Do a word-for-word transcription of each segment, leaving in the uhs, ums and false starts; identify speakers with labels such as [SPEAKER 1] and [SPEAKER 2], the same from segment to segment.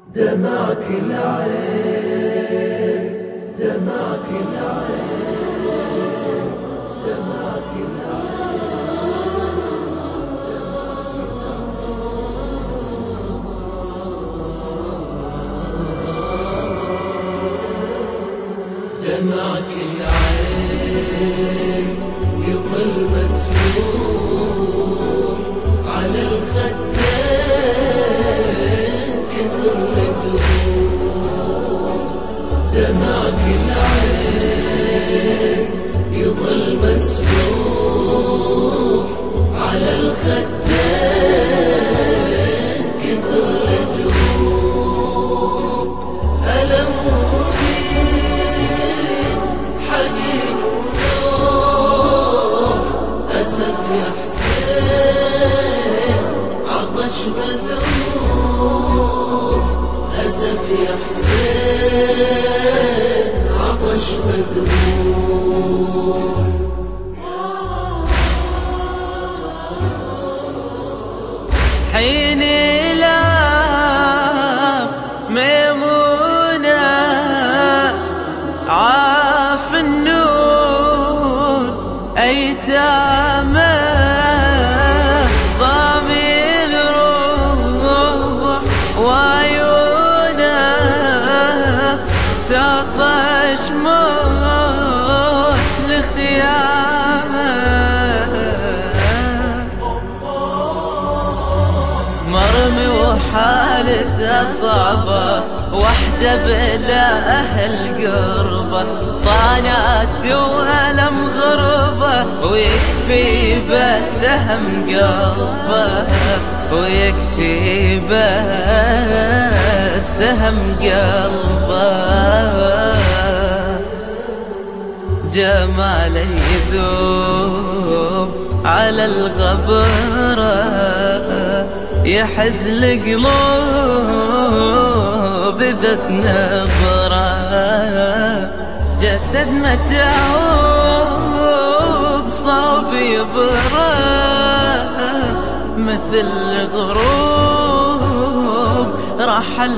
[SPEAKER 1] دمعك العين دمعك العين دمعك العين دمعك العين يظل مسموح على الخدين كثر رجوع. دمعك العين يظل مسموح على الخدين كثر رجوع. ألم يا حسين عطش مذوب أسف يا حسين عطش مذوب.
[SPEAKER 2] حين لا ميمونة عاف النور أيتامه ضامن الروح وعيونه تعطش موت لخيامه. مرمي وحالته صعبة وحده بلا أهل قربه طانات وألم غربه ويكفي به سهم قلبه ويكفي به سهم قلبه. جماله يذوب على الغبره يحث القلوب ذات نظرة. جسد متعوب صوب يبرى مثل غروب رحل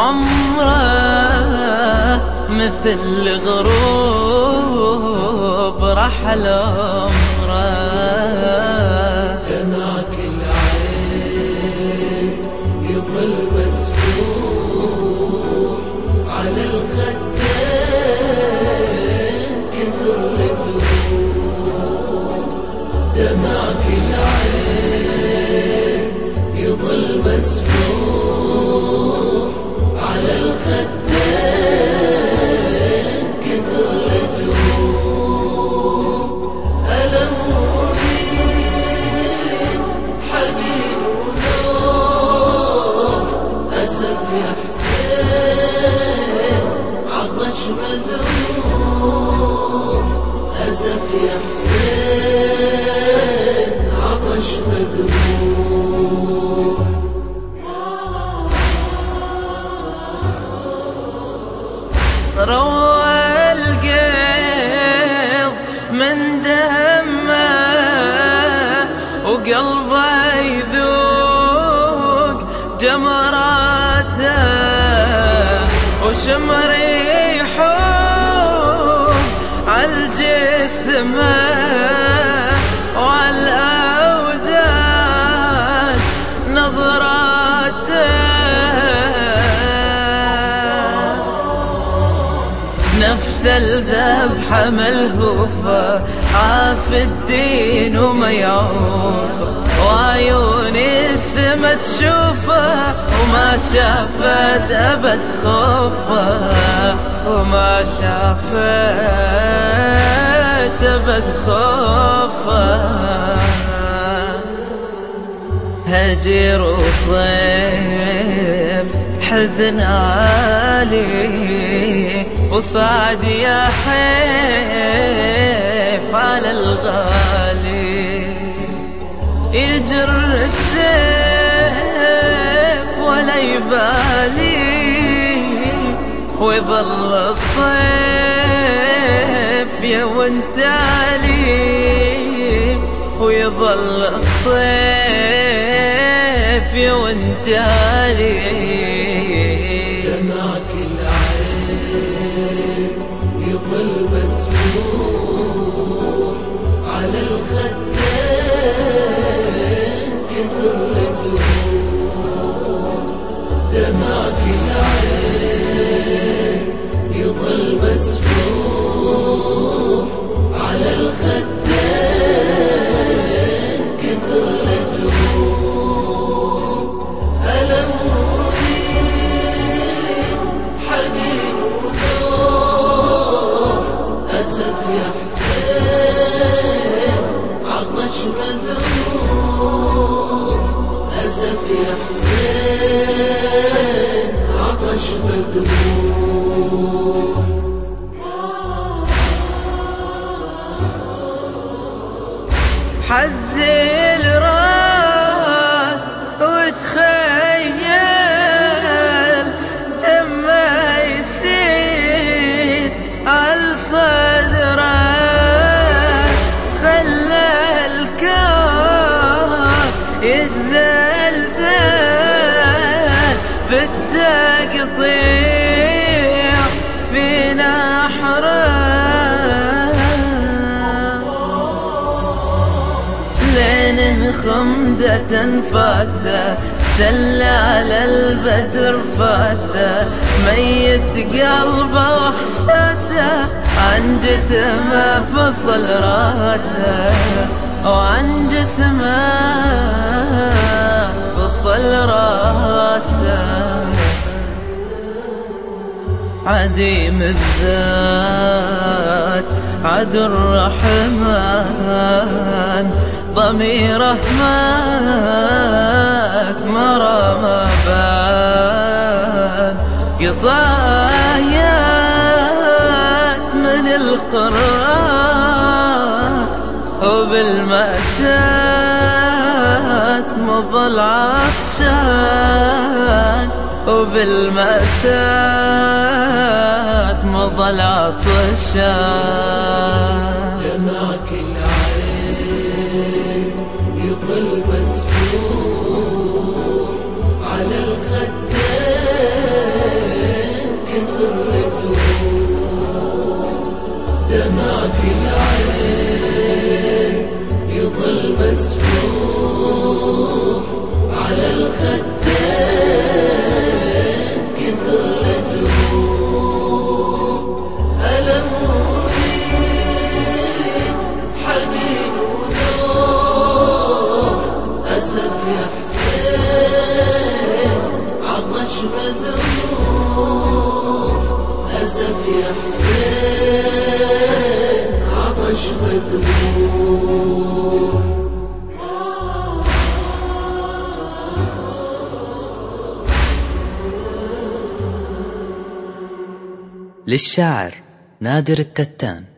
[SPEAKER 2] عمره مثل غروب رحل عمره.
[SPEAKER 1] دمعك العين يظل مسموح على الخدين كثر رجوع. دمعك العين يظل مسموح على الخدين كثر رجوع. ألم يا حسين عطش مذوب أسف يا حسين عطش مذوب.
[SPEAKER 2] روى القلب من دمه وقلبه يذوق جمراته وشمر يحوم عالجثمة وعالأودان نظراته. نفس الذبحة ملهوفة عاف الدين وما يعوفه وعيون السما تشوفه وما شافت أبد خوفه وما شافت أبد خوفه. هجر وصيف حزن عالي وصعد يا حيف على الغالي. يجر السيف ولا يبالي ويظل الضيف يا وانتالي ويظل الصيف يا وانتالي. بالتقطيع فينا حرام لين خمدة انفاثه ثل على البدر فاثه ميت قلبه واحساسه عن جسمه فصل راسه وعن جسمه فصل راسه عديم الذات عدو الرحمن ضميره مات مرى ما بان قطايات من القرآن وبالمأساة مظل عطشان وبالمأساة مظل عطشان
[SPEAKER 1] دمعك العين يظل مسفوح على الخدين كثر الدموع دمعك العين يظل مسفوح على الخدين كثر الدموع ألم أريد حنين ونور أسف يا حسين عطش مذبوح أسف يا حسين عطش مذبوح
[SPEAKER 3] للشاعر نادر التتان.